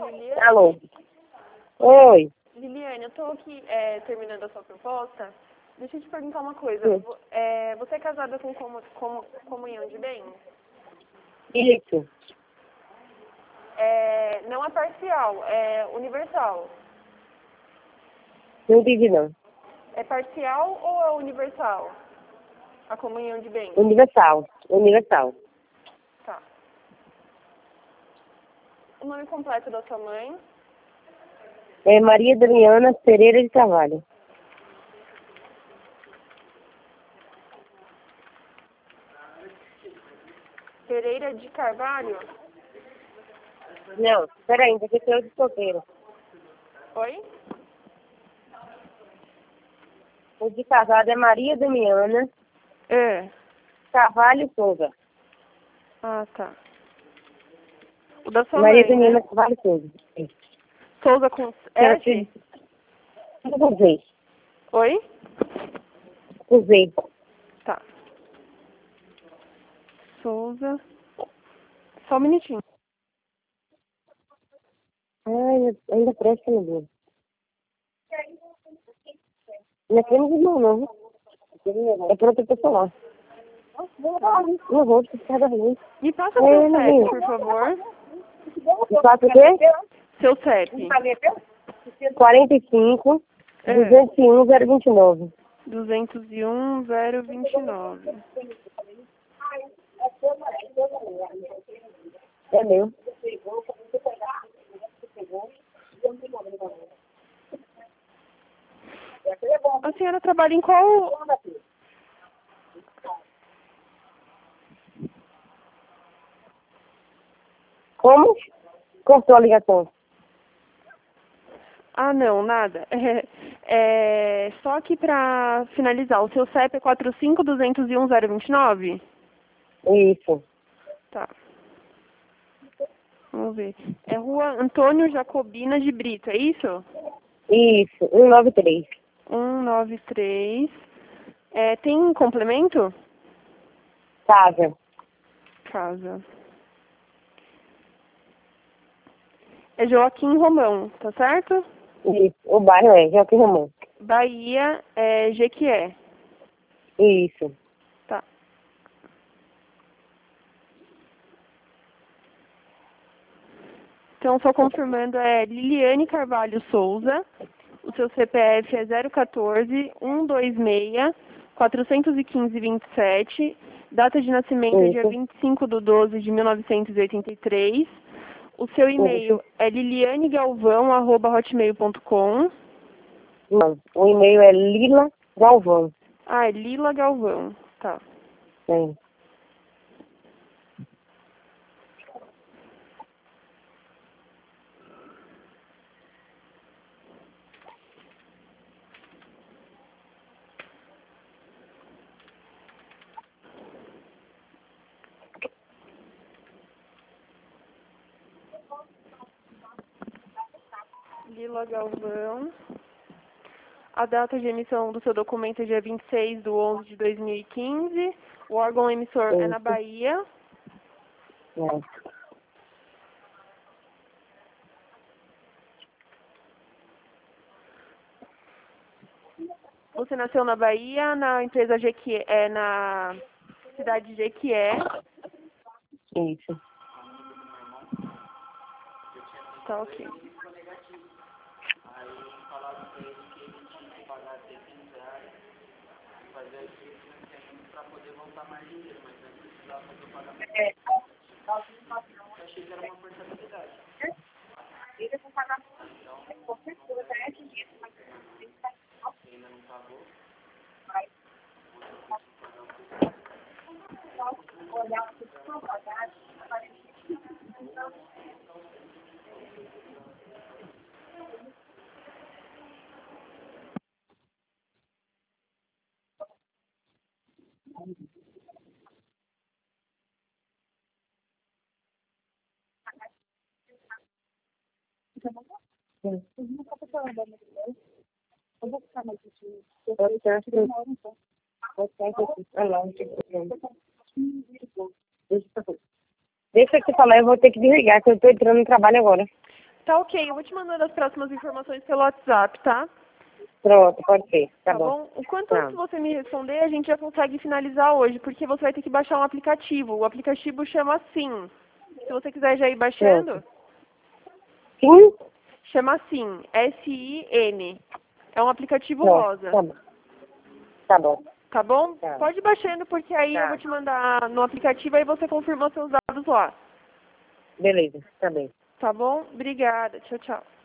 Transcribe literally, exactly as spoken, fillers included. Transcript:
Liliane? Alô? Oi. Liliane, eu tô aqui é, terminando a sua proposta. Deixa eu te perguntar uma coisa. Sim. Vo- é, você é casada com comu- comu- comunhão de bens? Isso. É, não é parcial, é universal. Não entendi, não. É parcial ou é universal? A comunhão de bens? Universal. Universal. Tá. O nome completo da sua mãe? É Maria Damiana Pereira de Carvalho. Pereira de Carvalho? Não, peraí, ainda que eu de solteiro. Oi? O de casado é Maria Damiana É. Carvalho Souza. Ah, tá. O da sua Maria mãe, Damiana né? Carvalho Souza. Sim. Souza com Quero S? te... Usei. Oi? Usei. Tá. Souza. Só um minutinho. Ai, ainda presta no dedo. Não é creme de mão, não. É para outra pessoa. Não vou precisar da ruim. Me passa É, seu não C E P, vem. por favor. Faço o quê? Seu C E P. quarenta e cinco, É. duzentos e um, zero vinte e nove. duzentos e um, zero vinte e nove. É meu. A senhora trabalha em qual... Como? Cortou a ligação. Ah, não, nada. É, é, só que pra finalizar, o seu C E P é quatro cinco, duzentos e um, zero vinte e nove? Isso. Tá. Vamos ver. É Rua Antônio Jacobina de Brito, é isso? Isso. cento e noventa e três. cento e noventa e três. É, tem complemento? Casa. Casa. É Joaquim Romão, tá certo? Isso. O bairro é Joaquim Ramon. Bahia, é Jequié. Isso. Tá. Então, só confirmando, é Liliane Carvalho Souza. O seu C P F é zero quatorze, cento e vinte e seis, quatrocentos e quinze, vinte e sete. Data de nascimento é dia Isso. vinte e cinco de doze de mil novecentos e oitenta e três. O seu e-mail Isso. é lilianegalvão, arroba hotmail ponto com. Não. O e-mail é Lila Galvão. Ah, é Lila Galvão. Tá. É. Lila Galvão. A data de emissão do seu documento é dia vinte e seis de onze de dois mil e quinze. O órgão emissor é na Isso. Bahia. É. Você nasceu na Bahia, na empresa Jequié, é na cidade de Jequié. Isso. Tá, ok. Sim. Pode ser assim. Pode ser assim. Ah, não, não tem problema. Deixa eu deixa eu te falar, eu vou ter que desligar, que eu tô entrando no trabalho agora. Tá ok, eu vou te mandando as próximas informações pelo WhatsApp, tá? Pronto, pode ser. Tá, Tá bom. bom? O quanto Tá. antes você me responder, a gente já consegue finalizar hoje, porque você vai ter que baixar um aplicativo. O aplicativo chama Sim. Se você quiser já ir baixando, Sim? chama Sim, S I N. É um aplicativo Pronto, rosa. tá bom. Tá bom. Tá bom? Tá. Pode ir baixando, porque aí Tá. eu vou te mandar no aplicativo e você confirma seus dados lá. Beleza, tá bem. Tá bom? Obrigada. Tchau, tchau.